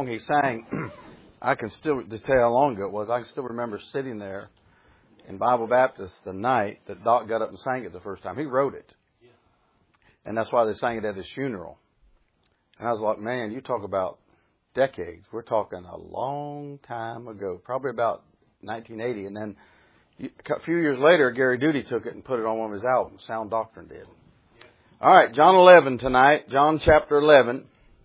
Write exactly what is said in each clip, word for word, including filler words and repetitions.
he sang, I can still, to tell you how long ago it was, I can still remember sitting there in Bible Baptist the night that Doc got up and sang it the first time. He wrote it. And that's why they sang it at his funeral. And I was like, man, you talk about decades. We're talking a long time ago, probably about nineteen eighty. And then a few years later, Gary Duty took it and put it on one of his albums. Sound Doctrine did. All right, John eleven tonight, John chapter eleven.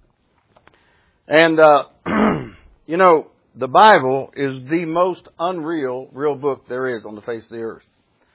And, uh, you know, the Bible is the most unreal, real book there is on the face of the earth.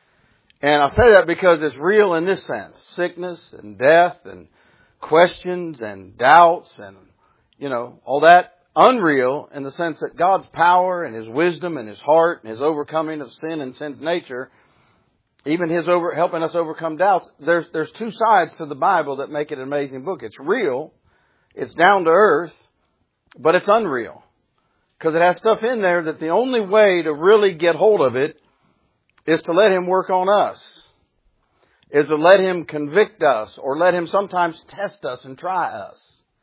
And I say that because it's real in this sense. Sickness and death and questions and doubts and, you know, all that. Unreal in the sense that God's power and His wisdom and His heart and His overcoming of sin and sin's nature, even His over helping us overcome doubts. There's there's two sides to the Bible that make it an amazing book. It's real, it's down to earth, but it's unreal. Because it has stuff in there that the only way to really get hold of it is to let Him work on us. Is to let Him convict us or let Him sometimes test us and try us.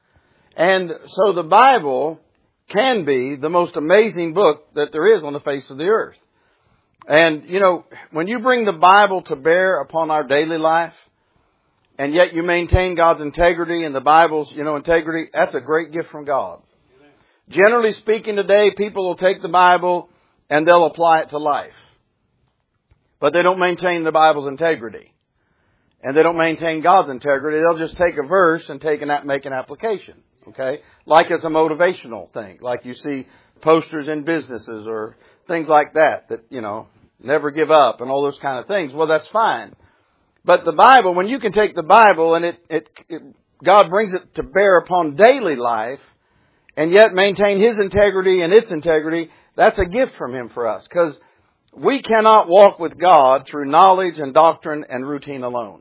And so the Bible can be the most amazing book that there is on the face of the earth. And, you know, when you bring the Bible to bear upon our daily life, and yet you maintain God's integrity and the Bible's, you know, integrity, that's a great gift from God. Generally speaking today, people will take the Bible and they'll apply it to life. But they don't maintain the Bible's integrity. And they don't maintain God's integrity. They'll just take a verse and take and make an application. Okay? Like it's a motivational thing. Like you see posters in businesses or things like that. That, you know, never give up and all those kind of things. Well, that's fine. But the Bible, when you can take the Bible and it, it, it God brings it to bear upon daily life, and yet maintain His integrity and its integrity, that's a gift from Him for us. Because we cannot walk with God through knowledge and doctrine and routine alone.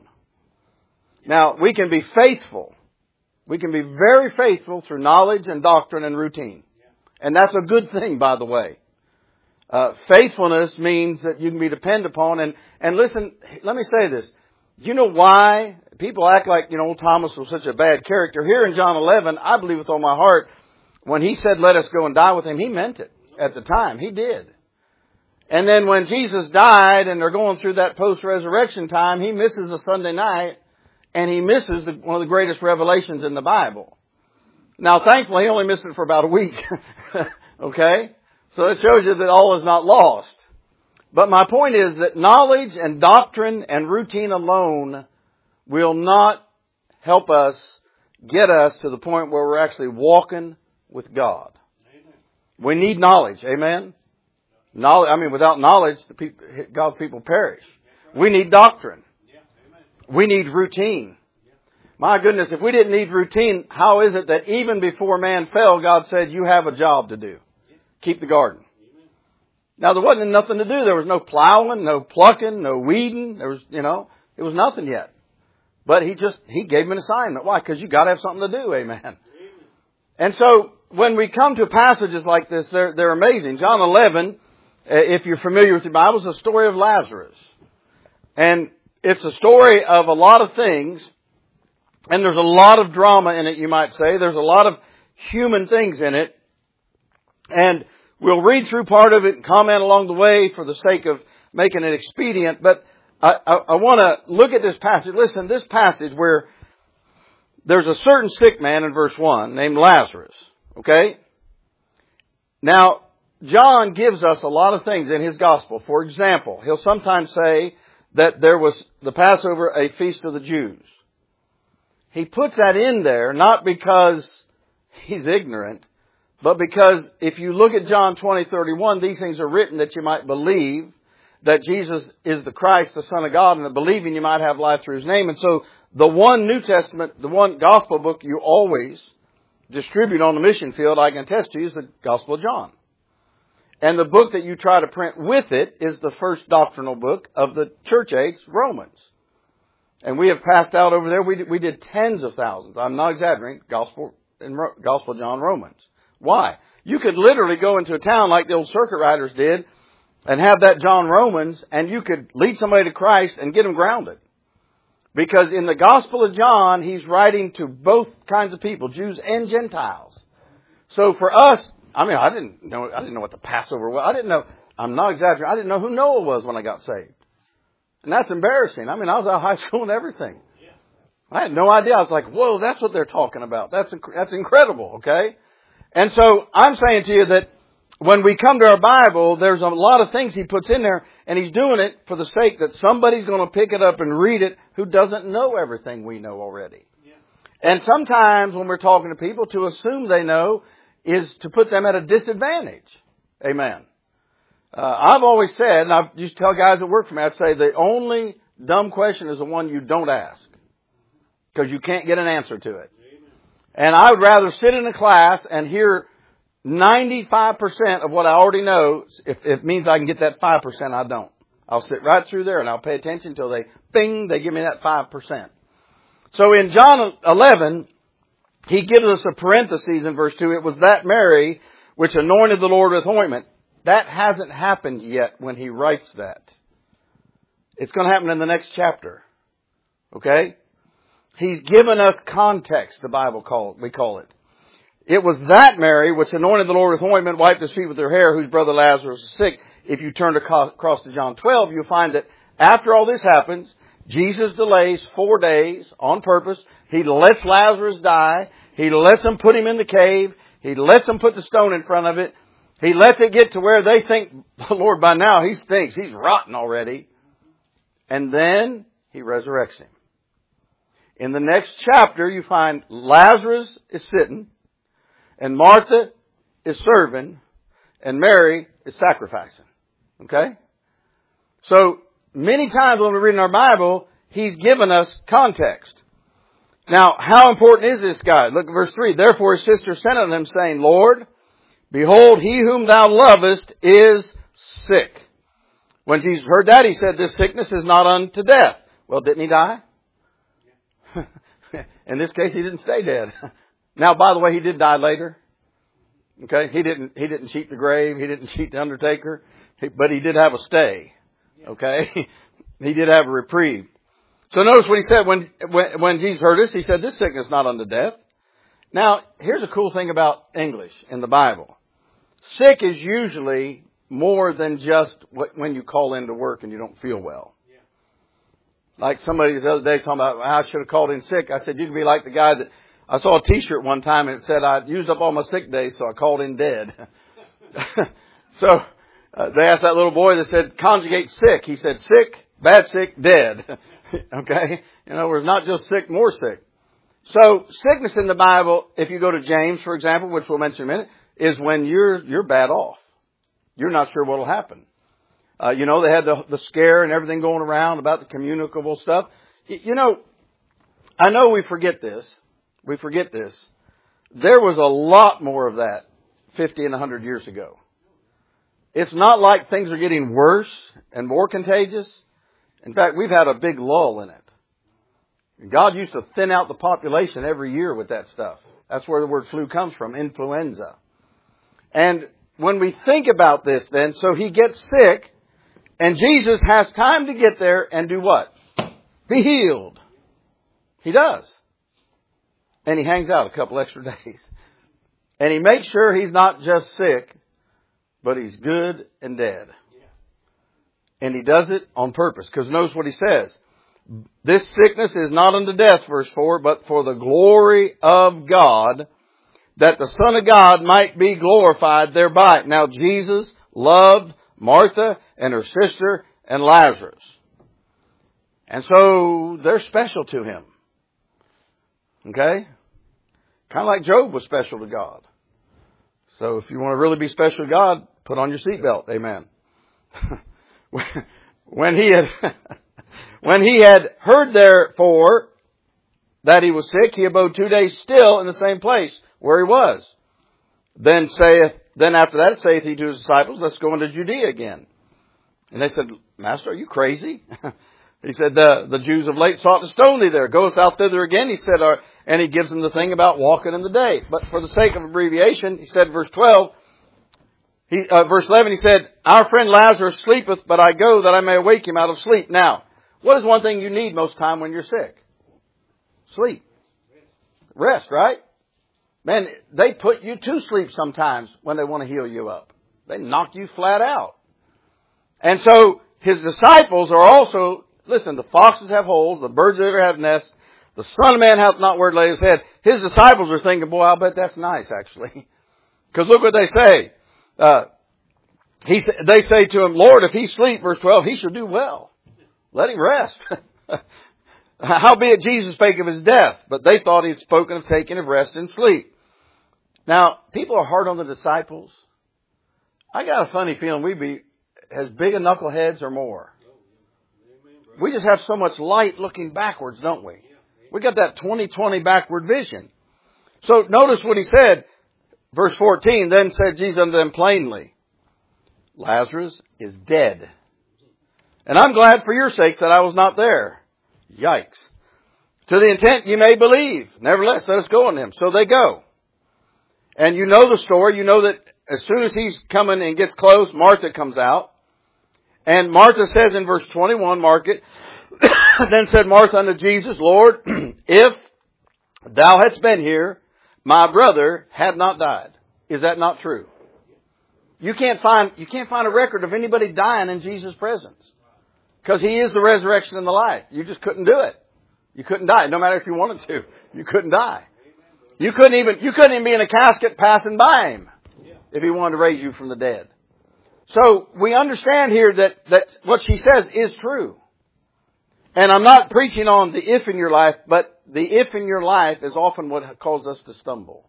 Now, we can be faithful. We can be very faithful through knowledge and doctrine and routine. And that's a good thing, by the way. Uh, faithfulness means that you can be depended upon. And, and listen, let me say this. You know why people act like, you know, Thomas was such a bad character? Here in John eleven, I believe with all my heart, when He said, let us go and die with Him, He meant it at the time. He did. And then when Jesus died and they're going through that post-resurrection time, He misses a Sunday night and He misses the, one of the greatest revelations in the Bible. Now, thankfully, He only missed it for about a week. Okay? So it shows you that all is not lost. But my point is that knowledge and doctrine and routine alone will not help us get us to the point where we're actually walking with God. Amen. We need knowledge. Amen. Knowledge. I mean, without knowledge, the people, God's people perish. Right. We need doctrine. Yeah. We need routine. Yeah. My goodness, if we didn't need routine, how is it that even before man fell, God said, you have a job to do. Yeah. Keep the garden. Amen. Now, there wasn't nothing to do. There was no plowing, no plucking, no weeding. There was, you know, it was nothing yet. But He just, He gave him an assignment. Why? Because you got to have something to do. Amen. Amen. And so, when we come to passages like this, they're, they're amazing. John eleven, if you're familiar with the Bible, is the story of Lazarus. And it's a story of a lot of things. And there's a lot of drama in it, you might say. There's a lot of human things in it. And we'll read through part of it and comment along the way for the sake of making it expedient. But I, I, I want to look at this passage. Listen, this passage where there's a certain sick man in verse one named Lazarus. Okay? Now, John gives us a lot of things in his gospel. For example, he'll sometimes say that there was the Passover, a feast of the Jews. He puts that in there not because he's ignorant, but because if you look at John twenty thirty-one, these things are written that you might believe that Jesus is the Christ, the Son of God, and that believing you might have life through His name. And so the one New Testament, the one gospel book you always distribute on the mission field, I can attest to you, is the Gospel of John. And the book that you try to print with it is the first doctrinal book of the church age, Romans. And we have passed out over there, we did, we did tens of thousands. I'm not exaggerating, Gospel, in Gospel of John, Romans. Why? You could literally go into a town like the old circuit riders did and have that John Romans, and you could lead somebody to Christ and get them grounded. Because in the Gospel of John, he's writing to both kinds of people, Jews and Gentiles. So for us, I mean, I didn't know, I didn't know what the Passover was. I didn't know, I'm not exaggerating, I didn't know who Noah was when I got saved. And that's embarrassing. I mean, I was out of high school and everything. I had no idea. I was like, whoa, that's what they're talking about. That's, that's incredible, okay? And so I'm saying to you that when we come to our Bible, there's a lot of things He puts in there, and He's doing it for the sake that somebody's going to pick it up and read it who doesn't know everything we know already. Yeah. And sometimes when we're talking to people, to assume they know is to put them at a disadvantage. Amen. Uh, I've always said, and I used to tell guys that work for me, I'd say the only dumb question is the one you don't ask. Because you can't get an answer to it. Amen. And I would rather sit in a class and hear ninety-five percent of what I already know. If it means I can get that five percent, I don't. I'll sit right through there and I'll pay attention until they, bing, they give me that five percent. So in John eleven, he gives us a parenthesis in verse two. It was that Mary which anointed the Lord with ointment. That hasn't happened yet when he writes that. It's going to happen in the next chapter. Okay? He's given us context, the Bible call, we call it. It was that Mary which anointed the Lord with ointment, wiped His feet with her hair, whose brother Lazarus was sick. If you turn across to John twelve, you'll find that after all this happens, Jesus delays four days on purpose. He lets Lazarus die. He lets them put him in the cave. He lets them put the stone in front of it. He lets it get to where they think, the Lord, by now he stinks. He's rotten already. And then He resurrects him. In the next chapter, you find Lazarus is sitting, and Martha is serving, and Mary is sacrificing. Okay? So, many times when we're reading our Bible, He's given us context. Now, how important is this guy? Look at verse three. Therefore his sister sent unto him, saying, Lord, behold, he whom thou lovest is sick. When Jesus heard that, he said, this sickness is not unto death. Well, didn't he die? In this case, he didn't stay dead. Now, by the way, he did die later. Okay? He didn't, he didn't cheat the grave. He didn't cheat the undertaker. He, but he did have a stay. Okay? He did have a reprieve. So notice what he said when, when, when Jesus heard this, he said, this sickness is not unto death. Now, here's a cool thing about English in the Bible. Sick is usually more than just what, when you call into work and you don't feel well. Like somebody the other day talking about, I should have called in sick. I said, you could be like the guy that, I saw a t-shirt one time and it said, I used up all my sick days, so I called in dead. So, uh, they asked that little boy that said, conjugate sick. He said, sick, bad sick, dead. Okay? In other words, not just sick, more sick. So, sickness in the Bible, if you go to James, for example, which we'll mention in a minute, is when you're, you're bad off. You're not sure what'll happen. Uh, you know, they had the, the scare and everything going around about the communicable stuff. Y- you know, I know we forget this. We forget this. There was a lot more of that fifty and one hundred years ago. It's not like things are getting worse and more contagious. In fact, we've had a big lull in it. God used to thin out the population every year with that stuff. That's where the word flu comes from, influenza. And when we think about this then, so he gets sick, and Jesus has time to get there and do what? Be healed. He does. And he hangs out a couple extra days. And he makes sure he's not just sick, but he's good and dead. And he does it on purpose. Because notice what he says. This sickness is not unto death, verse four, but for the glory of God, that the Son of God might be glorified thereby. Now Jesus loved Martha and her sister and Lazarus. And so they're special to him. Okay? Kind of like Job was special to God. So if you want to really be special to God, put on your seatbelt. Amen. When he had, when he had heard therefore that he was sick, he abode two days still in the same place where he was. Then saith, then after that saith he to his disciples, let's go into Judea again. And they said, Master, are you crazy? He said, the, the Jews of late sought to stone thee there. Goest out thither again? He said, uh, and he gives them the thing about walking in the day. But for the sake of abbreviation, he said, verse twelve, he, uh, verse eleven, he said, our friend Lazarus sleepeth, but I go that I may awake him out of sleep. Now, what is one thing you need most time when you're sick? Sleep. Rest, right? Man, they put you to sleep sometimes when they want to heal you up. They knock you flat out. And so His disciples are also, listen, the foxes have holes, the birds of the air have nests, the Son of Man hath not where to lay His head. His disciples are thinking, boy, I'll bet that's nice, actually. Because look what they say. Uh, he, they say to Him, Lord, if He sleep, verse twelve, He shall do well. Let Him rest. Howbeit Jesus spake of His death, but they thought He had spoken of taking of rest and sleep. Now, people are hard on the disciples. I got a funny feeling we'd be as big a knuckleheads or more. We just have so much light looking backwards, don't we? We got that twenty twenty backward vision. So notice what He said, verse fourteen, then said Jesus unto them plainly, Lazarus is dead. And I'm glad for your sakes that I was not there. Yikes. To the intent you may believe. Nevertheless, let us go on Him. So they go. And you know the story. You know that as soon as He's coming and gets close, Martha comes out. And Martha says in verse twenty-one, mark it, then said Martha unto Jesus, Lord, if Thou hadst been here, my brother had not died. Is that not true? You can't find, you can't find a record of anybody dying in Jesus' presence. Because He is the resurrection and the life. You just couldn't do it. You couldn't die. No matter if you wanted to. You couldn't die. You couldn't even, you couldn't even be in a casket passing by Him if He wanted to raise you from the dead. So we understand here that, that what she says is true. And I'm not preaching on the if in your life, but the if in your life is often what causes us to stumble.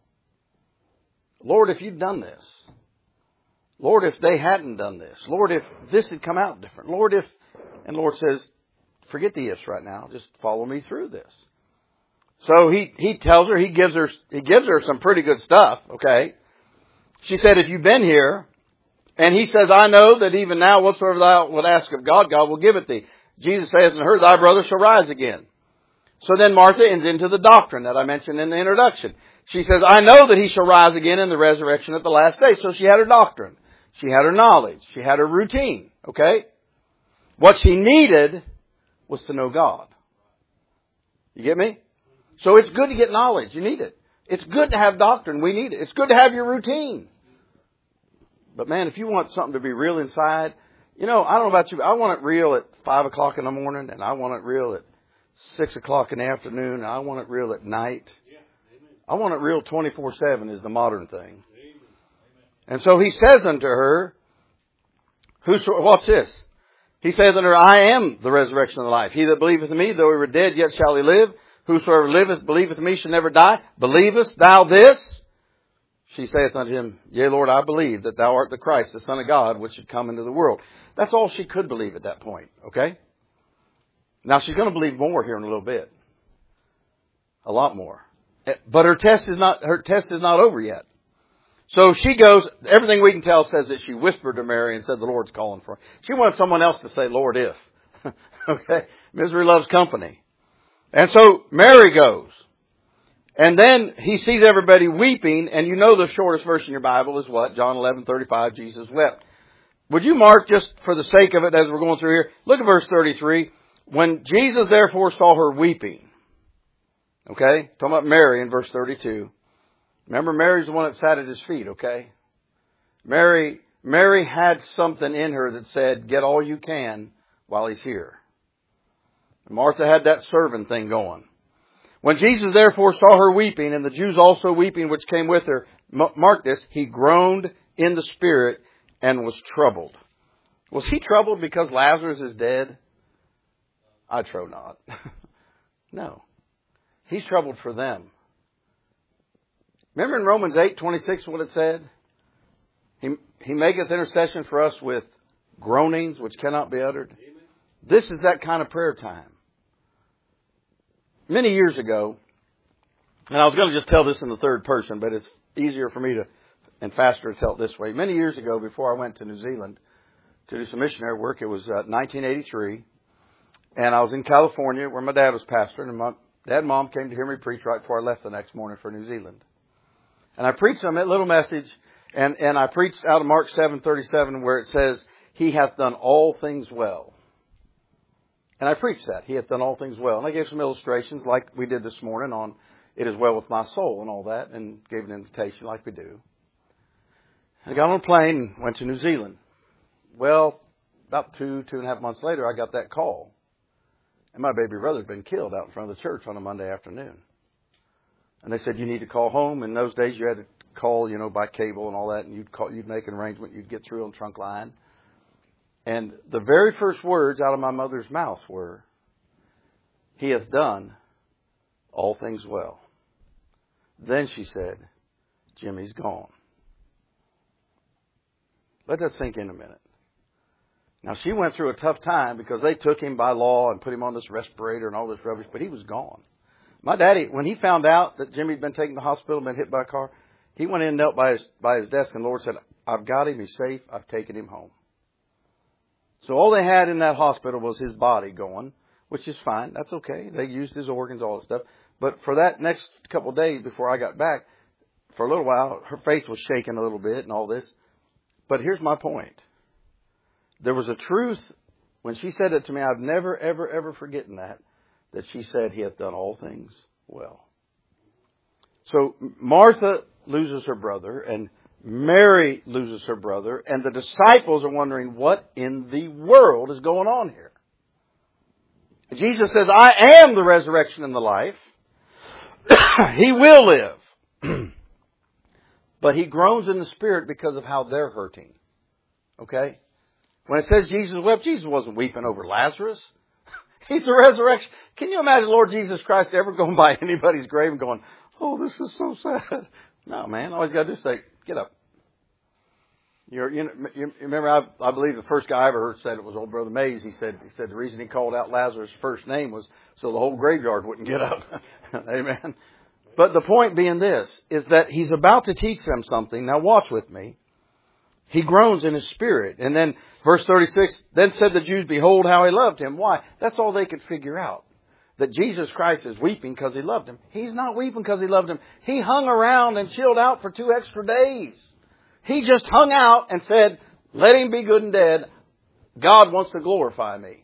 Lord, if you'd done this. Lord, if they hadn't done this. Lord, if this had come out different. Lord, if... And the Lord says, forget the ifs right now. Just follow me through this. So he, he tells her, he gives her, he gives her some pretty good stuff. Okay. She said, if you've been here, and He says, I know that even now whatsoever thou wilt ask of God, God will give it thee. Jesus saith unto her, thy brother shall rise again. So then Martha ends into the doctrine that I mentioned in the introduction. She says, I know that He shall rise again in the resurrection at the last day. So she had her doctrine. She had her knowledge. She had her routine. Okay. What she needed was to know God. You get me? So it's good to get knowledge. You need it. It's good to have doctrine. We need it. It's good to have your routine. But man, if you want something to be real inside, you know, I don't know about you, but I want it real at five o'clock in the morning, and I want it real at six o'clock in the afternoon, and I want it real at night. I want it real twenty-four seven is the modern thing. And so He says unto her, whoso, what's this? He says unto her, I am the resurrection and the life. He that believeth in me, though he were dead, yet shall he live. Whosoever liveth, believeth in me, shall never die. Believest thou this? She saith unto Him, Yea, Lord, I believe that Thou art the Christ, the Son of God, which should come into the world. That's all she could believe at that point, okay? Now she's going to believe more here in a little bit. A lot more. But her test is not, her test is not over yet. So she goes, everything we can tell says that she whispered to Mary and said, the Lord's calling for her. She wanted someone else to say, Lord, if. Okay? Misery loves company. And so Mary goes. And then He sees everybody weeping, and you know the shortest verse in your Bible is what? John eleven thirty-five, Jesus wept. Would you mark, just for the sake of it as we're going through here, look at verse thirty-three. When Jesus therefore saw her weeping. Okay? Talking about Mary in verse thirty-two. Remember, Mary's the one that sat at His feet, okay? Mary, Mary had something in her that said, get all you can while He's here. Martha had that servant thing going. When Jesus therefore saw her weeping, and the Jews also weeping which came with her, mark this, He groaned in the spirit and was troubled. Was He troubled because Lazarus is dead? I trow not. No. He's troubled for them. Remember in Romans eight twenty-six what it said? He, he maketh intercession for us with groanings which cannot be uttered. Amen. This is that kind of prayer time. Many years ago, and I was going to just tell this in the third person, but it's easier for me to and faster to tell it this way. Many years ago, before I went to New Zealand to do some missionary work, it was uh, nineteen eighty-three, and I was in California where my dad was pastoring, and my dad and mom came to hear me preach right before I left the next morning for New Zealand. And I preached them a little message, and, and I preached out of Mark seven thirty-seven where it says, He hath done all things well. And I preached that. He hath done all things well. And I gave some illustrations like we did this morning on, it is well with my soul and all that, and gave an invitation like we do. I got on a plane and went to New Zealand. Well, about two, two and a half months later, I got that call. And my baby brother had been killed out in front of the church on a Monday afternoon. And they said, you need to call home. In those days, you had to call, you know, by cable and all that, and you'd call, you'd make an arrangement, you'd get through on trunk line. And the very first words out of my mother's mouth were, he hath done all things well. Then she said, Jimmy's gone. Let that sink in a minute. Now, she went through a tough time because they took him by law and put him on this respirator and all this rubbish, but he was gone. My daddy, when he found out that Jimmy had been taken to the hospital and been hit by a car, he went in and knelt by his, by his desk, and the Lord said, I've got him, he's safe, I've taken him home. So all they had in that hospital was his body going, which is fine, that's okay. They used his organs, all that stuff. But for that next couple of days before I got back, for a little while, her face was shaking a little bit and all this. But here's my point. There was a truth, when she said it to me, I've never, ever, ever forgotten that, that she said, he hath done all things well. So Martha loses her brother, and Mary loses her brother, and the disciples are wondering, what in the world is going on here? Jesus says, I am the resurrection and the life. He will live. But he groans in the spirit because of how they're hurting. Okay? When it says Jesus wept, Jesus wasn't weeping over Lazarus. He's the resurrection. Can you imagine Lord Jesus Christ ever going by anybody's grave and going, oh, this is so sad? No, man. All he's got to do is say, get up. You're, you, know, you remember, I, I believe the first guy I ever heard said it was old Brother Mays. He said, he said the reason he called out Lazarus' first name was so the whole graveyard wouldn't get up. Amen. But the point being this, is that he's about to teach them something. Now watch with me. He groans in his spirit. And then verse thirty-six, then said the Jews, behold how he loved him. Why? That's all they could figure out. That Jesus Christ is weeping because he loved him. He's not weeping because he loved him. He hung around and chilled out for two extra days. He just hung out and said, let him be good and dead. God wants to glorify me.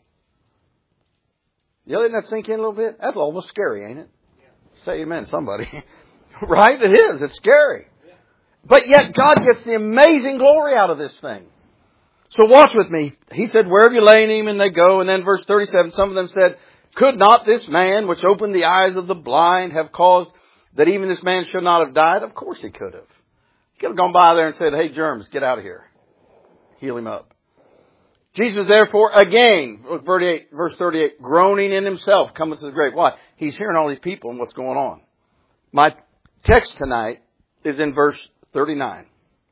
You letting that sink in a little bit? That's almost scary, ain't it? Yeah. Say amen, somebody. Right? It is. It's scary. Yeah. But yet God gets the amazing glory out of this thing. So watch with me. He said, where have you laid him? And they go. And then verse thirty-seven, some of them said, could not this man which opened the eyes of the blind have caused that even this man should not have died? Of course he could have. He could have gone by there and said, hey, germs, get out of here. Heal him up. Jesus, therefore, again, verse thirty-eight, groaning in himself, coming to the grave. Why? He's hearing all these people and what's going on. My text tonight is in verse thirty-nine.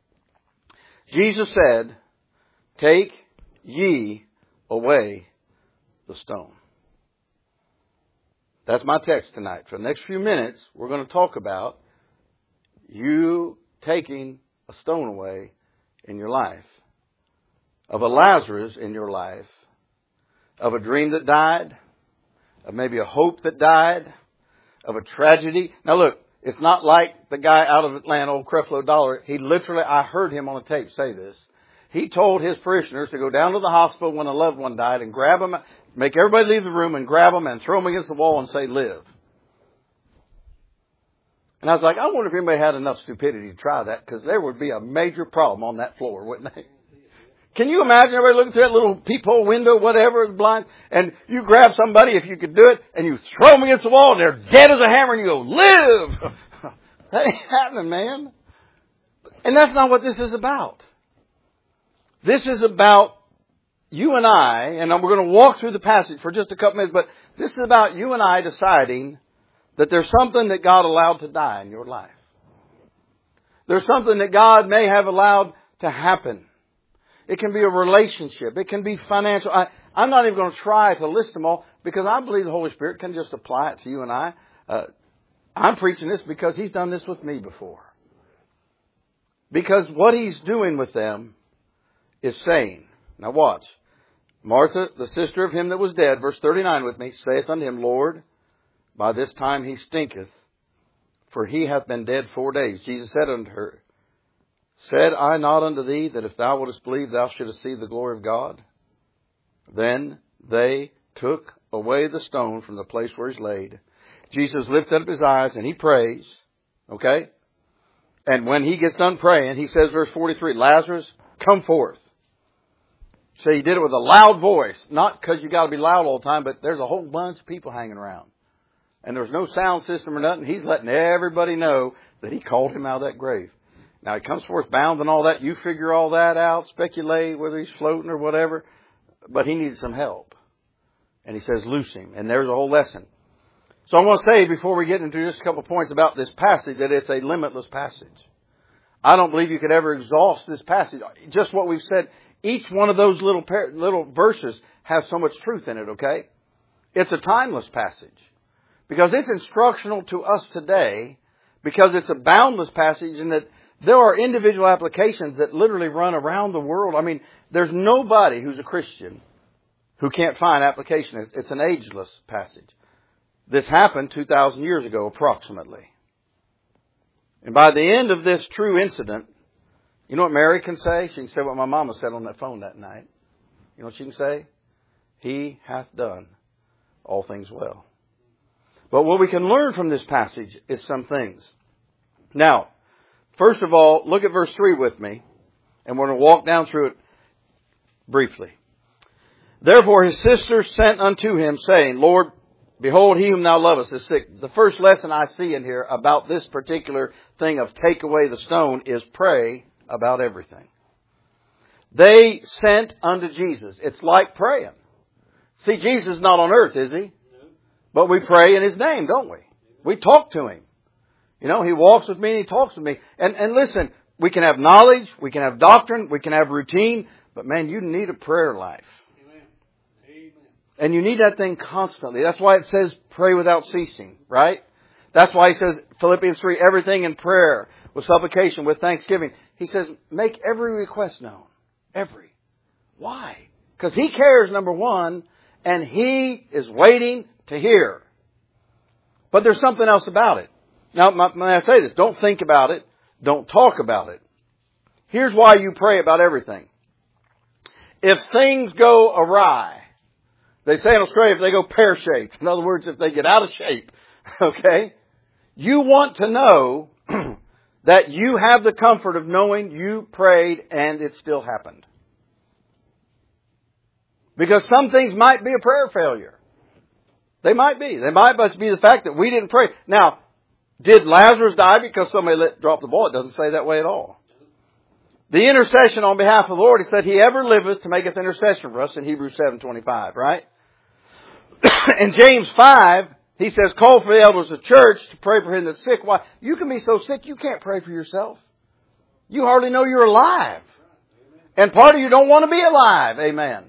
Jesus said, take ye away the stone. That's my text tonight. For the next few minutes, we're going to talk about you taking a stone away in your life. Of a Lazarus in your life. Of a dream that died. Of maybe a hope that died. Of a tragedy. Now look, it's not like the guy out of Atlanta, old Creflo Dollar. He literally, I heard him on a tape say this. He told his parishioners to go down to the hospital when a loved one died and grab them, make everybody leave the room and grab them and throw them against the wall and say, live. And I was like, I wonder if anybody had enough stupidity to try that, because there would be a major problem on that floor, wouldn't they? Can you imagine everybody looking through that little peephole window, whatever, blind, and you grab somebody, if you could do it, and you throw them against the wall, and they're dead as a hammer, and you go, live! That ain't happening, man. And that's not what this is about. This is about you and I, and we're going to walk through the passage for just a couple minutes, but this is about you and I deciding that there's something that God allowed to die in your life. There's something that God may have allowed to happen. It can be a relationship. It can be financial. I, I'm not even going to try to list them all, because I believe the Holy Spirit can just apply it to you and I. Uh, I'm preaching this because He's done this with me before. Because what He's doing with them is saying, now watch, Martha, the sister of him that was dead, verse thirty-nine with me, saith unto him, Lord, by this time he stinketh, for he hath been dead four days. Jesus said unto her, said I not unto thee that if thou wouldest believe, thou shouldest see the glory of God? Then they took away the stone from the place where he's laid. Jesus lifted up his eyes and he prays. Okay? And when he gets done praying, he says, verse forty-three, Lazarus, come forth. So he did it with a loud voice. Not because you got to be loud all the time, but there's a whole bunch of people hanging around. And there's no sound system or nothing. He's letting everybody know that he called him out of that grave. Now he comes forth bound and all that. You figure all that out, speculate whether he's floating or whatever. But he needed some help. And he says, loose him. And there's a whole lesson. So I want to say before we get into just a couple of points about this passage that it's a limitless passage. I don't believe you could ever exhaust this passage. Just what we've said, each one of those little par- little verses has so much truth in it, okay? It's a timeless passage. Because it's instructional to us today, because it's a boundless passage, and that there are individual applications that literally run around the world. I mean, there's nobody who's a Christian who can't find application. It's, it's an ageless passage. This happened two thousand years ago, approximately. And by the end of this true incident, you know what Mary can say? She can say what my mama said on that phone that night. You know what she can say? He hath done all things well. But what we can learn from this passage is some things. Now, first of all, look at verse three with me, and we're going to walk down through it briefly. Therefore his sisters sent unto him, saying, Lord, behold, he whom thou lovest is sick. The first lesson I see in here about this particular thing of take away the stone is pray about everything. They sent unto Jesus. It's like praying. See, Jesus is not on earth, is he? But we pray in his name, don't we? We talk to him. You know, he walks with me and he talks with me. And, and listen, we can have knowledge, we can have doctrine, we can have routine, but man, you need a prayer life. Amen. Amen. And you need that thing constantly. That's why it says pray without ceasing, right? That's why he says, Philippians three, everything in prayer, with supplication, with thanksgiving. He says, make every request known. Every. Why? Because he cares, number one, and he is waiting to hear. But there's something else about it. Now, when I say this, don't think about it. Don't talk about it. Here's why you pray about everything. If things go awry, they say in Australia, if they go pear-shaped. In other words, if they get out of shape, okay? You want to know that you have the comfort of knowing you prayed and it still happened. Because some things might be a prayer failure. They might be. They might just be the fact that we didn't pray. Now, did Lazarus die because somebody let drop the ball? It doesn't say that way at all. The intercession on behalf of the Lord, he said, he ever liveth to maketh intercession for us in Hebrews seven twenty-five, right? In James five, he says, call for the elders of the church to pray for him that's sick. Why? You can be so sick you can't pray for yourself. You hardly know you're alive. And part of you don't want to be alive. Amen.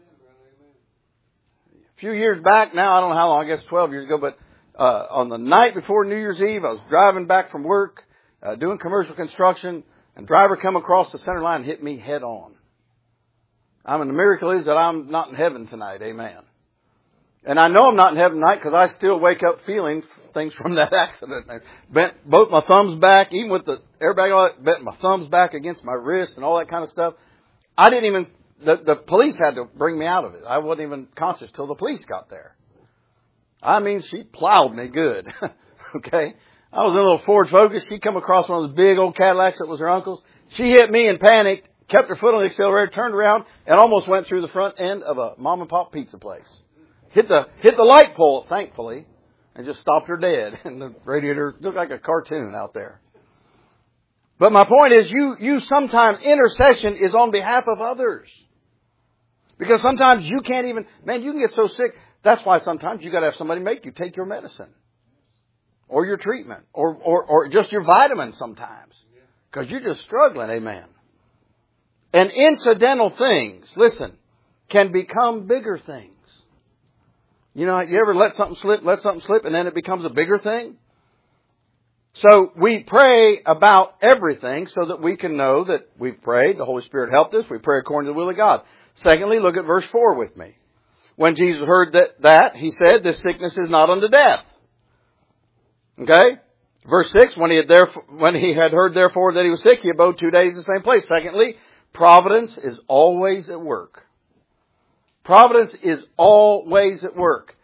A few years back now, I don't know how long, I guess twelve years ago, but uh, on the night before New Year's Eve, I was driving back from work, uh, doing commercial construction, and driver come across the center line and hit me head on. I mean, the miracle is that I'm not in heaven tonight. Amen. And I know I'm not in heaven tonight because I still wake up feeling things from that accident. I bent both my thumbs back, even with the airbag, all that, bent my thumbs back against my wrist and all that kind of stuff. I didn't even... The, the police had to bring me out of it. I wasn't even conscious till the police got there. I mean, she plowed me good. Okay? I was in a little Ford Focus. She come across one of those big old Cadillacs that was her uncle's. She hit me and panicked, kept her foot on the accelerator, turned around, and almost went through the front end of a mom and pop pizza place. Hit the, hit the light pole, thankfully, and just stopped her dead. And the radiator looked like a cartoon out there. But my point is, you, you sometimes, intercession is on behalf of others. Because sometimes you can't even, man, you can get so sick. That's why sometimes you got to have somebody make you take your medicine. Or your treatment. Or, or, or just your vitamins sometimes. Because you're just struggling, amen. And incidental things, listen, can become bigger things. You know, you ever let something slip, let something slip, and then it becomes a bigger thing? So we pray about everything so that we can know that we've prayed. The Holy Spirit helped us. We pray according to the will of God. Secondly, look at verse four with me. When Jesus heard that, that he said, this sickness is not unto death. Okay? Verse six, when he had therefore, when he had heard therefore that he was sick, he abode two days in the same place. Secondly, providence is always at work. Providence is always at work.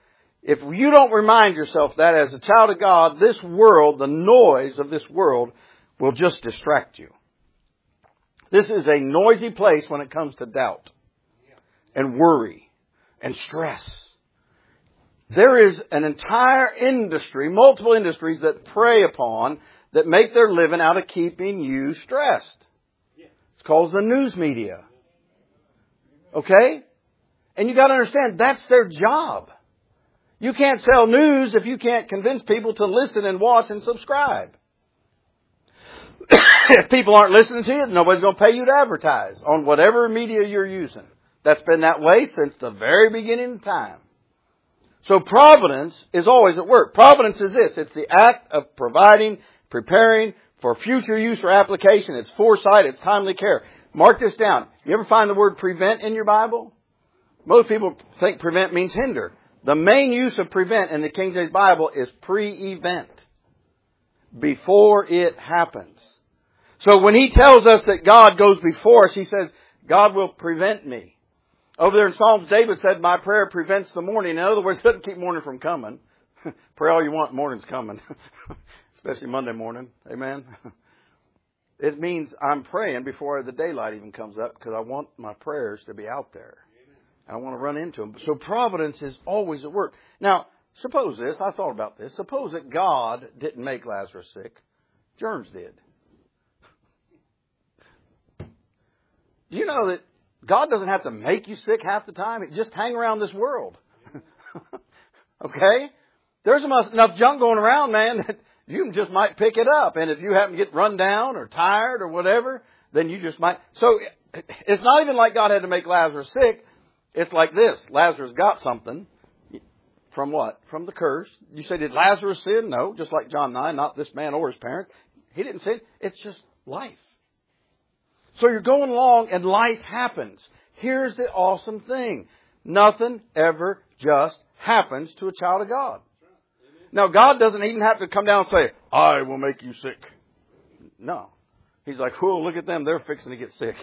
If you don't remind yourself that as a child of God, this world, the noise of this world, will just distract you. This is a noisy place when it comes to doubt and worry and stress. There is an entire industry, multiple industries that prey upon, that make their living out of keeping you stressed. It's called the news media. Okay? And you got to understand, that's their job. You can't sell news if you can't convince people to listen and watch and subscribe. If people aren't listening to you, nobody's going to pay you to advertise on whatever media you're using. That's been that way since the very beginning of time. So providence is always at work. Providence is this. It's the act of providing, preparing for future use or application. It's foresight. It's timely care. Mark this down. You ever find the word prevent in your Bible? Most people think prevent means hinder. The main use of prevent in the King James Bible is pre-event. Before it happens. So when He tells us that God goes before us, He says, God will prevent me. Over there in Psalms, David said, my prayer prevents the morning. In other words, it doesn't keep morning from coming. Pray all you want, morning's coming. Especially Monday morning. Amen. It means I'm praying before the daylight even comes up because I want my prayers to be out there. I want to run into them. So providence is always at work. Now, suppose this. I thought about this. Suppose that God didn't make Lazarus sick. Germs did. Do you know that God doesn't have to make you sick half the time? It just hang around this world. Okay? There's enough junk going around, man, that you just might pick it up. And if you happen to get run down or tired or whatever, then you just might. So it's not even like God had to make Lazarus sick. It's like this. Lazarus got something. From what? From the curse. You say, did Lazarus sin? No. Just like John nine, not this man or his parents. He didn't sin. It's just life. So you're going along and life happens. Here's the awesome thing. Nothing ever just happens to a child of God. Now, God doesn't even have to come down and say, I will make you sick. No. He's like, whoa, look at them. They're fixing to get sick.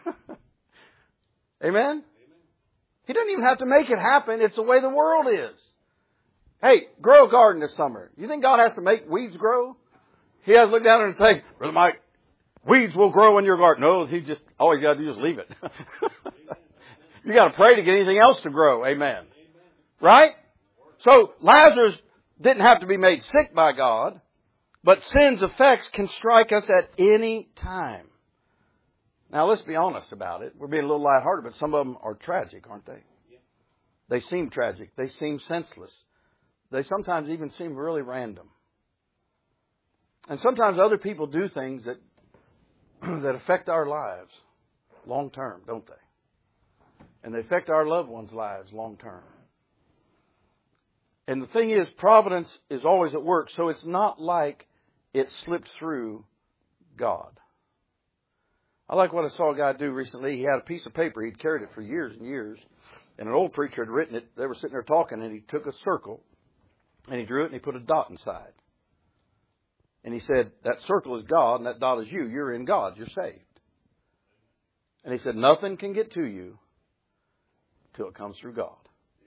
Amen? He doesn't even have to make it happen. It's the way the world is. Hey, grow a garden this summer. You think God has to make weeds grow? He has to look down there and say, Brother Mike, weeds will grow in your garden. No, he just, all you got to do is leave it. You got to pray to get anything else to grow. Amen. Right? So Lazarus didn't have to be made sick by God, but sin's effects can strike us at any time. Now, let's be honest about it. We're being a little lighthearted, but some of them are tragic, aren't they? They seem tragic. They seem senseless. They sometimes even seem really random. And sometimes other people do things that that affect our lives long term, don't they? And they affect our loved ones' lives long term. And the thing is, providence is always at work, so it's not like it slipped through God. I like what I saw a guy do recently. He had a piece of paper. He'd carried it for years and years. And an old preacher had written it. They were sitting there talking, and he took a circle, and he drew it, and he put a dot inside. And he said, that circle is God, and that dot is you. You're in God. You're saved. And he said, nothing can get to you till it comes through God.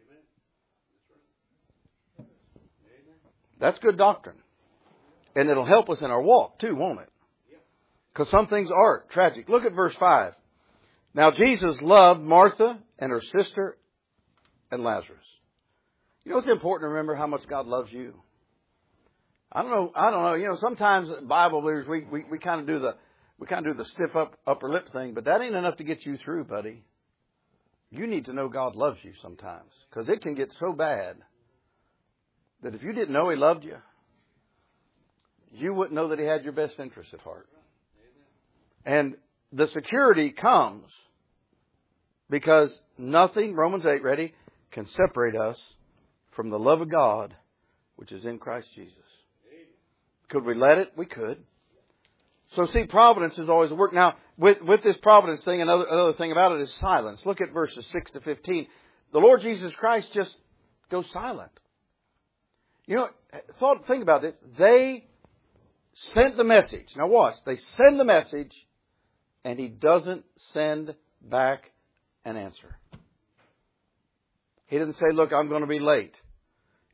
That's good doctrine. And it'll help us in our walk, too, won't it? Because some things are tragic. Look at verse five. Now Jesus loved Martha and her sister and Lazarus. You know, it's important to remember how much God loves you. I don't know. I don't know. You know, sometimes Bible believers, we, we, we kind of do the we kind of do the stiff up upper lip thing, but that ain't enough to get you through, buddy. You need to know God loves you sometimes, because it can get so bad that if you didn't know He loved you, you wouldn't know that He had your best interest at heart. And the security comes because nothing, Romans eight, ready, can separate us from the love of God, which is in Christ Jesus. Could we let it? We could. So see, providence is always at work. Now, with, with this providence thing, another, another thing about it is silence. Look at verses six to fifteen. The Lord Jesus Christ just goes silent. You know, thought, think about this. They sent the message. Now watch. They send the message, and He doesn't send back an answer. He doesn't say, look, I'm going to be late.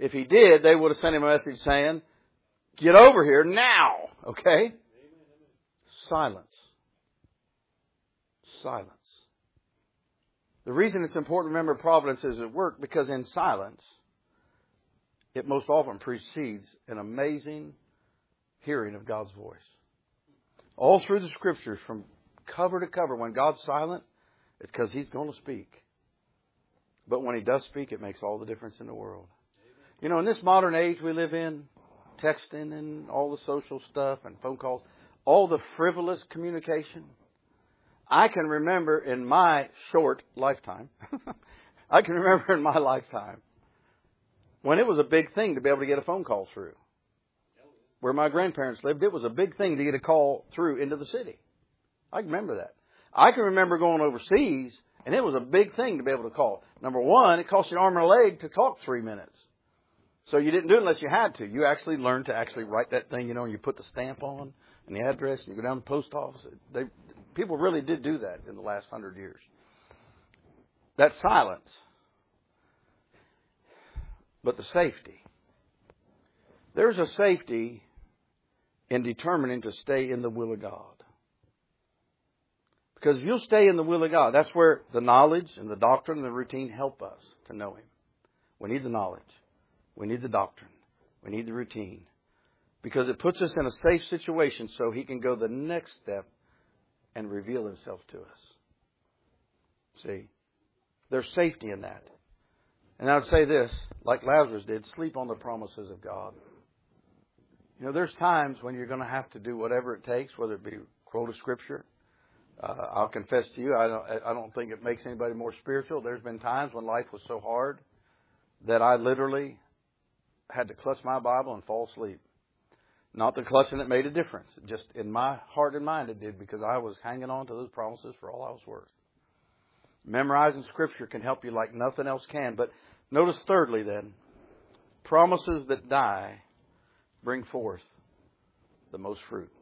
If he did, they would have sent him a message saying, get over here now. Okay? Silence. Silence. The reason it's important to remember providence is at work because in silence, it most often precedes an amazing hearing of God's voice. All through the Scriptures, from cover to cover, when God's silent, it's because He's going to speak. But when He does speak, it makes all the difference in the world. You know, in this modern age we live in, texting and all the social stuff and phone calls, all the frivolous communication, I can remember in my short lifetime, I can remember in my lifetime, when it was a big thing to be able to get a phone call through. Where my grandparents lived, it was a big thing to get a call through into the city. I can remember that. I can remember going overseas, and it was a big thing to be able to call. Number one, it cost you an arm and a leg to talk three minutes. So you didn't do it unless you had to. You actually learned to actually write that thing, you know, and you put the stamp on and the address, and you go down to the post office. They, people really did do that in the last hundred years. That silence. But the safety. There's a safety in determining to stay in the will of God. Because if you'll stay in the will of God, that's where the knowledge and the doctrine and the routine help us to know Him. We need the knowledge. We need the doctrine. We need the routine. Because it puts us in a safe situation so He can go the next step and reveal Himself to us. See? There's safety in that. And I would say this, like Lazarus did, sleep on the promises of God. You know, there's times when you're going to have to do whatever it takes, whether it be quote a scripture. Uh, I'll confess to you, I don't, I don't think it makes anybody more spiritual. There's been times when life was so hard that I literally had to clutch my Bible and fall asleep. Not that clutching it made a difference. Just in my heart and mind it did, because I was hanging on to those promises for all I was worth. Memorizing Scripture can help you like nothing else can. But notice thirdly then, promises that die bring forth the most fruit.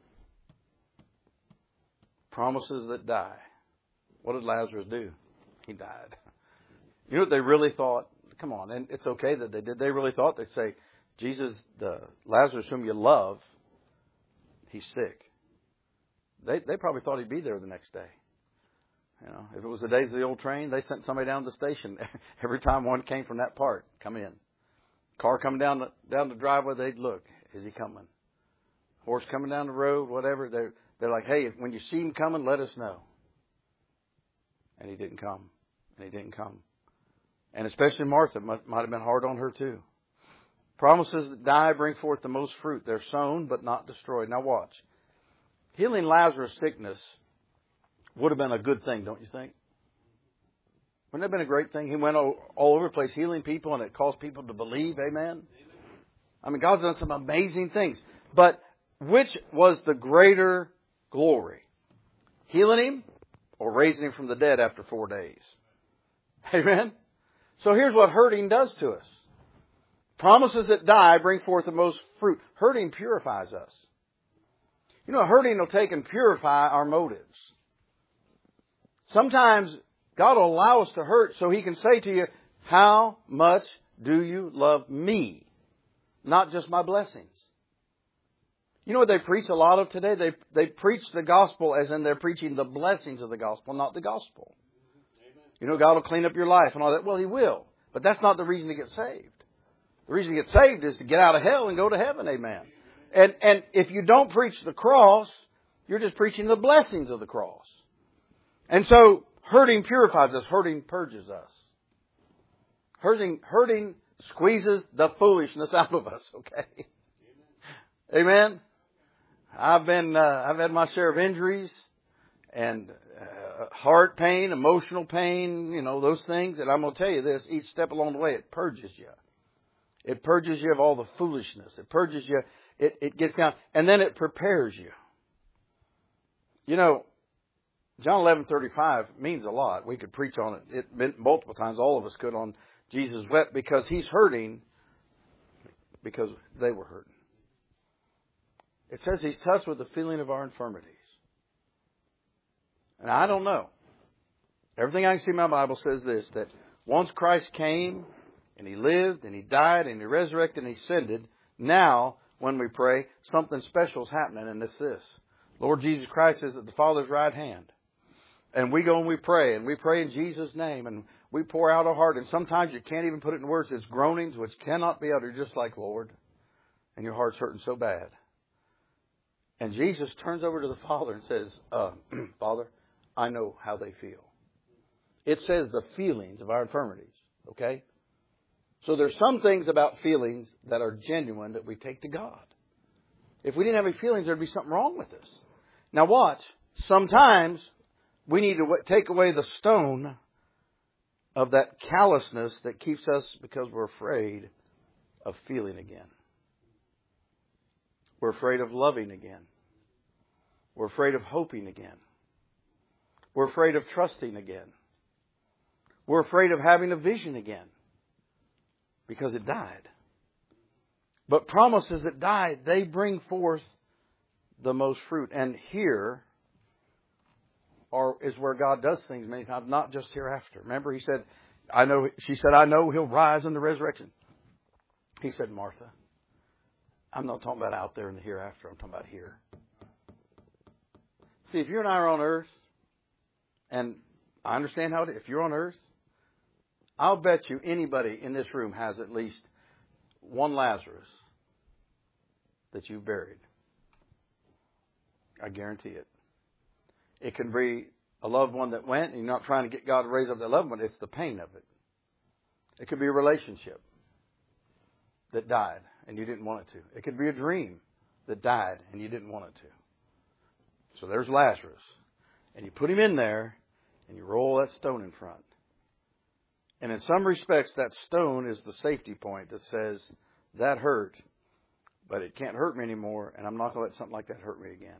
Promises that die. What did Lazarus do? He died. You know what they really thought? Come on, and it's okay that they did. They really thought they'd say, Jesus, the Lazarus whom you love, he's sick. They they probably thought he'd be there the next day. You know, if it was the days of the old train, they sent somebody down to the station every time one came from that part. Come in. Car coming down the down the driveway, they'd look. Is he coming? Horse coming down the road, whatever. They're they're like, hey, when you see him coming, let us know. And he didn't come. And he didn't come. And especially Martha, might, might have been hard on her too. Promises that die bring forth the most fruit. They're sown but not destroyed. Now watch. Healing Lazarus' sickness would have been a good thing, don't you think? Wouldn't that have been a great thing? He went all, all over the place healing people, and it caused people to believe. Amen? I mean, God's done some amazing things. But which was the greater glory? Healing him or raising him from the dead after four days? Amen? So here's what hurting does to us. Promises that die bring forth the most fruit. Hurting purifies us. You know, hurting will take and purify our motives. Sometimes God will allow us to hurt so He can say to you, how much do you love me? Not just my blessings. You know what they preach a lot of today? They they preach the gospel as in they're preaching the blessings of the gospel, not the gospel. Amen. You know, God will clean up your life and all that. Well, He will. But that's not the reason to get saved. The reason to get saved is to get out of hell and go to heaven. Amen. And and if you don't preach the cross, you're just preaching the blessings of the cross. And so hurting purifies us. Hurting purges us. Hurting, hurting squeezes the foolishness out of us. Okay. Amen. I've been, uh, I've had my share of injuries and uh, heart pain, emotional pain, you know, those things. And I'm going to tell you this, each step along the way, it purges you. It purges you of all the foolishness. It purges you. It, it gets down. And then it prepares you. You know, John eleven thirty-five means a lot. We could preach on it. It meant multiple times. All of us could on Jesus wept because He's hurting because they were hurting. It says He's touched with the feeling of our infirmities. And I don't know. Everything I can see in my Bible says this, that once Christ came and He lived, and He died, and He resurrected, and He ascended. Now, when we pray, something special is happening, and it's this. Lord Jesus Christ is at the Father's right hand. And we go and we pray, and we pray in Jesus' name, and we pour out our heart. And sometimes you can't even put it in words. It's groanings which cannot be uttered, just like, Lord, and your heart's hurting so bad. And Jesus turns over to the Father and says, uh, Father, I know how they feel. It says the feelings of our infirmities, okay? So there's some things about feelings that are genuine that we take to God. If we didn't have any feelings, there'd be something wrong with us. Now watch. Sometimes we need to take away the stone of that callousness that keeps us because we're afraid of feeling again. We're afraid of loving again. We're afraid of hoping again. We're afraid of trusting again. We're afraid of having a vision again. Because it died. But promises that died, they bring forth the most fruit. And here are, is where God does things many times, not just hereafter. Remember, He said, I know, she said, I know He'll rise in the resurrection. He said, Martha, I'm not talking about out there in the hereafter. I'm talking about here. See, if you and I are on earth, and I understand how it is, if you're on earth, I'll bet you anybody in this room has at least one Lazarus that you've buried. I guarantee it. It can be a loved one that went, and you're not trying to get God to raise up that loved one. It's the pain of it. It could be a relationship that died, and you didn't want it to. It could be a dream that died, and you didn't want it to. So there's Lazarus. And you put him in there, and you roll that stone in front. And in some respects, that stone is the safety point that says, that hurt, but it can't hurt me anymore, and I'm not going to let something like that hurt me again.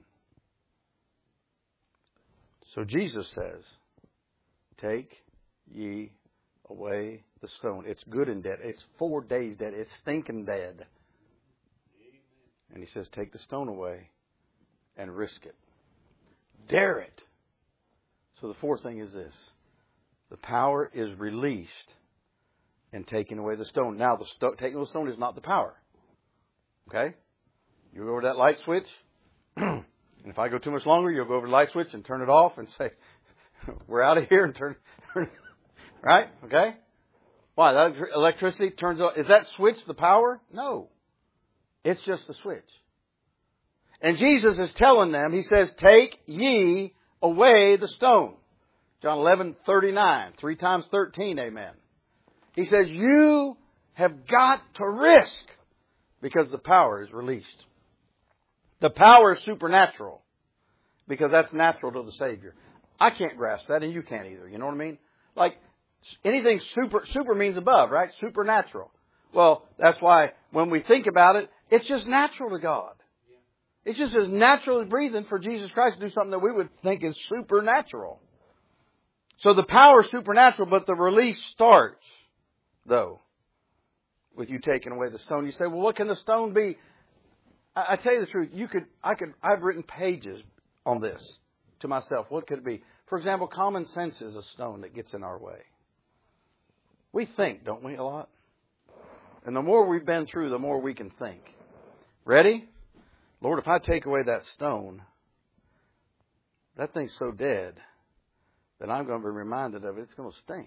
So Jesus says, take ye away the stone. It's good and dead. It's four days dead. It's stinking dead. And He says, take the stone away and risk it. Dare it. So the fourth thing is this. The power is released in taking away the stone. Now, the sto- taking away the stone is not the power. Okay? You go over that light switch. And if I go too much longer, you'll go over the light switch and turn it off and say, we're out of here and turn. Right? Okay? Why? That electricity turns off. Is that switch the power? No. It's just the switch. And Jesus is telling them, He says, take ye away the stone. John eleven thirty-nine, three times thirteen, amen. He says, you have got to risk because the power is released. The power is supernatural because that's natural to the Savior. I can't grasp that and you can't either. You know what I mean? Like anything super, super means above, right? Supernatural. Well, that's why when we think about it, it's just natural to God. It's just as natural as breathing for Jesus Christ to do something that we would think is supernatural. So the power is supernatural, but the release starts, though, with you taking away the stone. You say, well, what can the stone be? I, I tell you the truth. You could, I could, I've written pages on this to myself. What could it be? For example, common sense is a stone that gets in our way. We think, don't we, a lot? And the more we've been through, the more we can think. Ready? Lord, if I take away that stone, that thing's so dead that I'm going to be reminded of it. It's going to stink.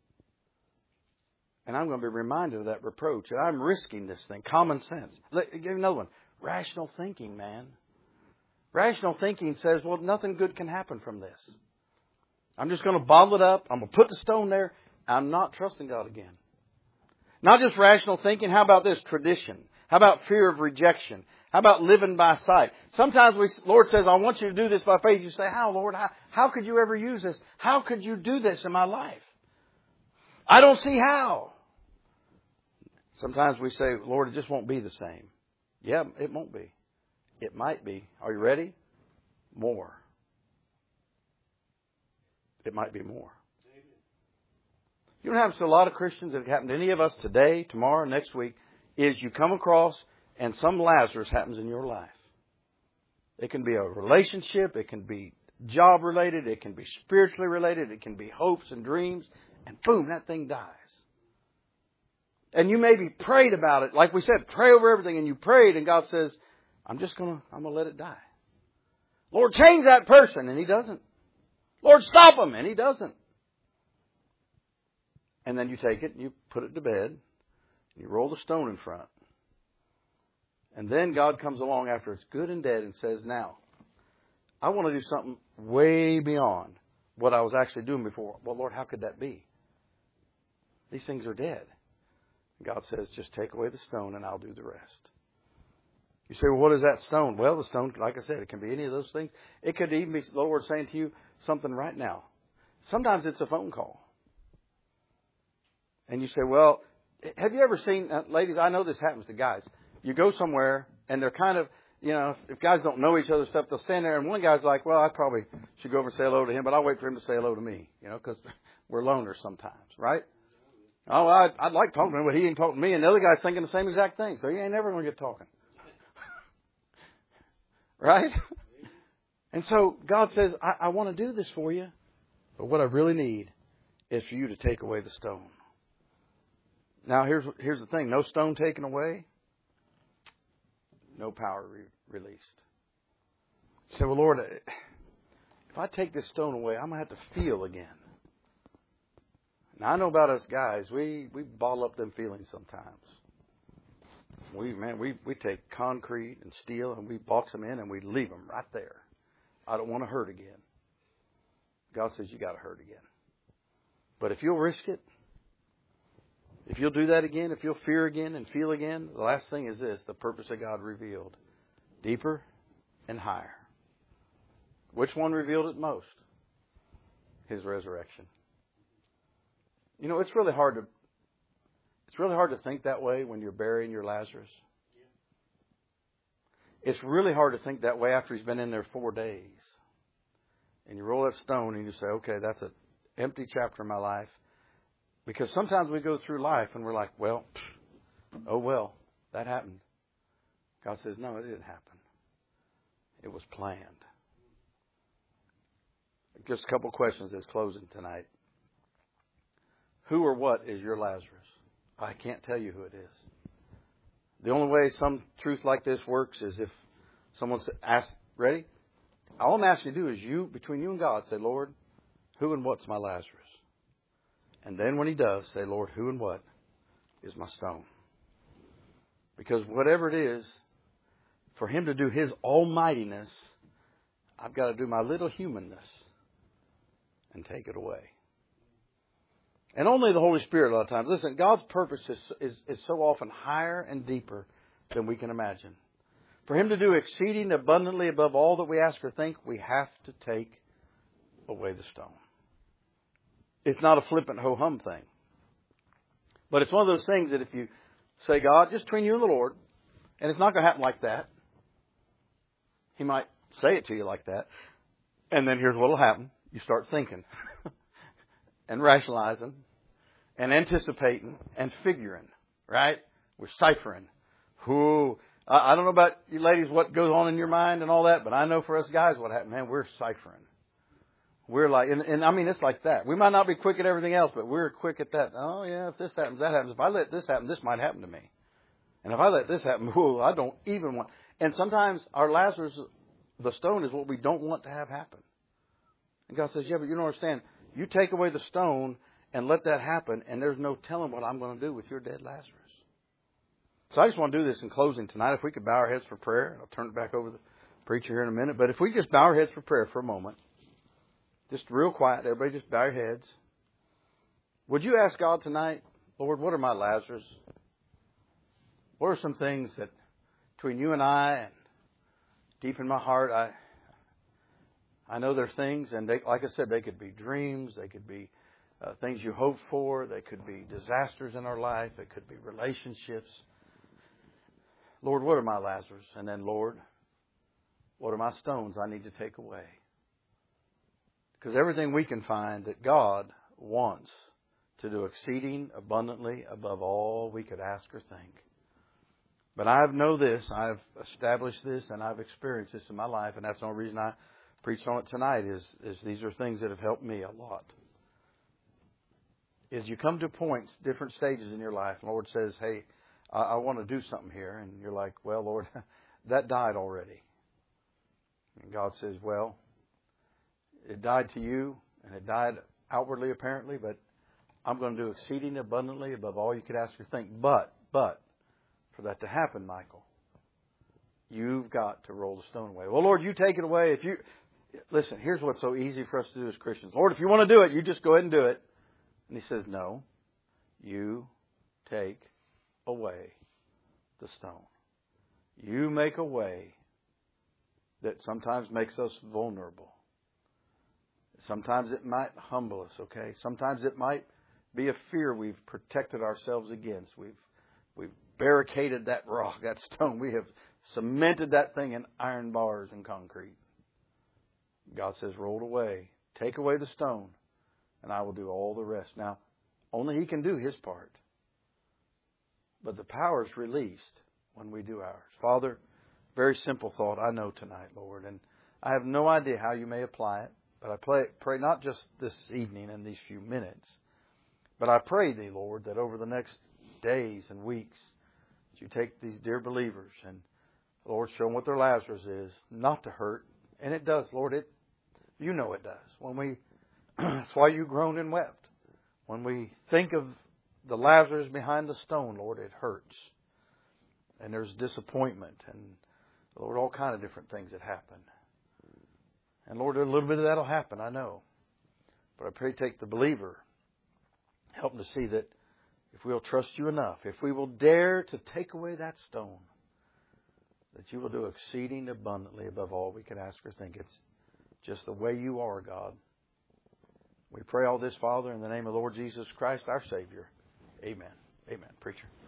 And I'm going to be reminded of that reproach. And I'm risking this thing. Common sense. Let, give you another one. Rational thinking, man. Rational thinking says, well, nothing good can happen from this. I'm just going to bottle it up. I'm going to put the stone there. I'm not trusting God again. Not just rational thinking. How about this? Tradition. How about fear of rejection? How about living by sight? Sometimes we, Lord says, I want you to do this by faith. You say, how, Lord? How, how could you ever use this? How could you do this in my life? I don't see how. Sometimes we say, Lord, it just won't be the same. Yeah, it won't be. It might be. Are you ready? More. It might be more. You know what happens to a lot of Christians, that happen to any of us today, tomorrow, next week, is you come across and some Lazarus happens in your life. It can be a relationship. It can be job related. It can be spiritually related. It can be hopes and dreams. And boom, that thing dies. And you maybe prayed about it. Like we said, pray over everything. And you prayed and God says, I'm just going to, I'm going to let it die. Lord, change that person. And He doesn't. Lord, stop him. And He doesn't. And then you take it and you put it to bed. And you roll the stone in front. And then God comes along after it's good and dead and says, now, I want to do something way beyond what I was actually doing before. Well, Lord, how could that be? These things are dead. God says, just take away the stone and I'll do the rest. You say, well, what is that stone? Well, the stone, like I said, it can be any of those things. It could even be the Lord saying to you something right now. Sometimes it's a phone call. And you say, well, have you ever seen, uh, ladies, I know this happens to guys. You go somewhere and they're kind of, you know, if, if guys don't know each other's stuff, they'll stand there and one guy's like, well, I probably should go over and say hello to him, but I'll wait for him to say hello to me, you know, because we're loners sometimes, right? Oh, I'd, I'd like talking to him, but he ain't talking to me. And the other guy's thinking the same exact thing. So you ain't never going to get talking. Right? And so God says, I, I want to do this for you. But what I really need is for you to take away the stone. Now, here's here's the thing. No stone taken away. No power re- released. You say, well, Lord, if I take this stone away, I'm going to have to feel again. Now, I know about us guys. We, we bottle up them feelings sometimes. We, man, we, we take concrete and steel and we box them in and we leave them right there. I don't want to hurt again. God says you got to hurt again. But if you'll risk it, if you'll do that again, if you'll fear again and feel again, the last thing is this, the purpose of God revealed. Deeper and higher. Which one revealed it most? His resurrection. You know, it's really hard to it's really hard to think that way when you're burying your Lazarus. It's really hard to think that way after he's been in there four days. And you roll that stone and you say, okay, that's an empty chapter in my life. Because sometimes we go through life and we're like, well, oh well, that happened. God says, no, it didn't happen. It was planned. Just a couple questions as closing tonight. Who or what is your Lazarus? I can't tell you who it is. The only way some truth like this works is if someone asks, ready? All I'm asking you to do is you, between you and God, say, Lord, who and what's my Lazarus? And then when He does, say, Lord, who and what is my stone? Because whatever it is, for Him to do His almightiness, I've got to do my little humanness and take it away. And only the Holy Spirit a lot of times. Listen, God's purpose is, is, is so often higher and deeper than we can imagine. For Him to do exceeding abundantly above all that we ask or think, we have to take away the stone. It's not a flippant ho-hum thing. But it's one of those things that if you say, God, just between you and the Lord, and it's not going to happen like that. He might say it to you like that. And then here's what will happen. You start thinking and rationalizing and anticipating and figuring, right? We're ciphering. Who, I don't know about you ladies, what goes on in your mind and all that, but I know for us guys what happened. Man, we're ciphering. We're like, and, and I mean, it's like that. We might not be quick at everything else, but we're quick at that. Oh, yeah, if this happens, that happens. If I let this happen, this might happen to me. And if I let this happen, whoa, I don't even want. And sometimes our Lazarus, the stone, is what we don't want to have happen. And God says, yeah, but you don't understand. You take away the stone and let that happen, and there's no telling what I'm going to do with your dead Lazarus. So I just want to do this in closing tonight. If we could bow our heads for prayer, and I'll turn it back over to the preacher here in a minute. But if we just bow our heads for prayer for a moment, just real quiet, everybody just bow your heads. Would you ask God tonight, Lord, what are my Lazarus? What are some things that between you and I and deep in my heart, I I know there's things, and they, like I said, they could be dreams, they could be uh, things you hoped for, they could be disasters in our life, it could be relationships. Lord, what are my Lazarus? And then, Lord, what are my stones I need to take away? Because everything we can find that God wants to do exceeding abundantly above all we could ask or think. But I know this, I've established this, and I've experienced this in my life, and that's the only reason I preached on it tonight is, is these are things that have helped me a lot. is you come to points, different stages in your life. The Lord says, hey, I, I want to do something here. And you're like, well, Lord, that died already. And God says, well, it died to you, and it died outwardly apparently, but I'm going to do exceeding abundantly above all you could ask or think. But, but, for that to happen, Michael, you've got to roll the stone away. Well, Lord, you take it away. If you listen, here's what's so easy for us to do as Christians. Lord, if you want to do it, you just go ahead and do it. And He says, no, you take away the stone. You make a way that sometimes makes us vulnerable. Sometimes it might humble us, okay? Sometimes it might be a fear we've protected ourselves against. We've we've barricaded that rock, that stone. We have cemented that thing in iron bars and concrete. God says, roll it away. Take away the stone, and I will do all the rest. Now, only He can do His part. But the power is released when we do ours. Father, very simple thought I know tonight, Lord, and I have no idea how you may apply it, but I pray, pray not just this evening and these few minutes, but I pray Thee, Lord, that over the next days and weeks, that you take these dear believers and, Lord, show them what their Lazarus is, not to hurt. And it does, Lord, it, you know it does. When we, that's why you groaned and wept. When we think of the Lazarus behind the stone, Lord, it hurts. And there's disappointment and, Lord, all kind of different things that happen. And Lord, a little bit of that will happen, I know. But I pray take the believer, help them to see that if we'll trust you enough, if we will dare to take away that stone, that you will do exceeding abundantly above all we could ask or think. It's just the way you are, God. We pray all this, Father, in the name of the Lord Jesus Christ, our Savior. Amen. Amen. Preacher.